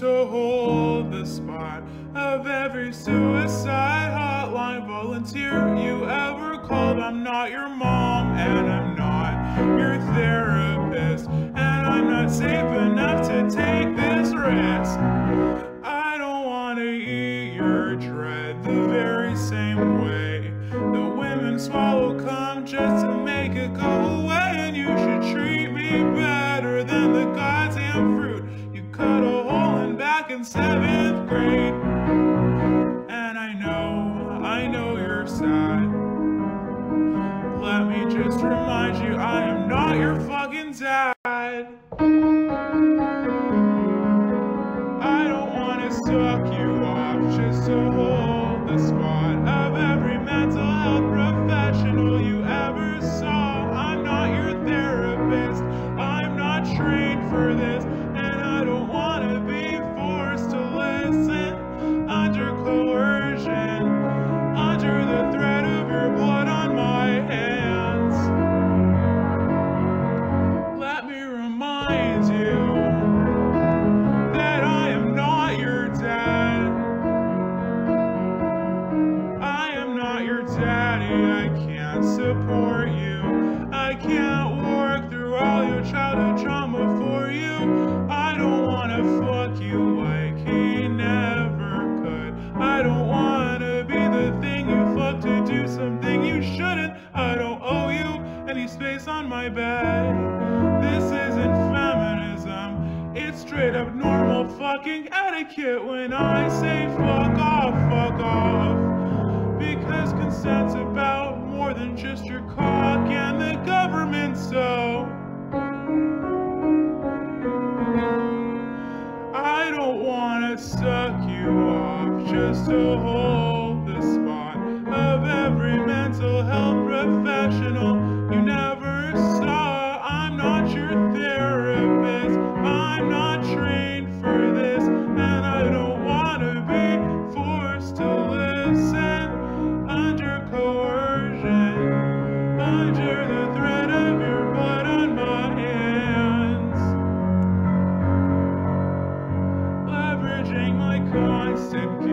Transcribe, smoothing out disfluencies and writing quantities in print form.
to hold the spot of every suicide hotline volunteer you ever called. I'm not your mom, and I'm not your therapist, and I'm not safe enough to take this risk. I don't want to eat your dread the very same way the women swallow cum just to make it go away. And you should treat me better than the goddamn fruit you cut a hole in back in 7th grade. And I know you're sad. Let me just remind you, I am not your fucking dad. I don't want to suck you off just to hold the spot of every mental health professional you ever saw. I'm not your therapist, I'm not trained for this, and I don't want to be forced to listen under coercion, under the threat of your blood on my hands. Let me remind you that I am not your dad. I am not your daddy. I can't support you. I can't work through all your childhood trauma for you. I don't want to fuck you like he never could. I don't want to be the thing you fuck to do something you shouldn't. I don't owe you any space on my bed. This isn't feminism. It's straight up normal fucking etiquette when I say fuck off, fuck off. Because consent's about more than just your cock and the government, so I don't wanna suck you off just to hold the spot of every mental health professional you never saw. I'm not your therapist, I'm not trained for this, and I don't wanna be forced to listen under coercion, under the threat of your blood on my hands. Leveraging my constant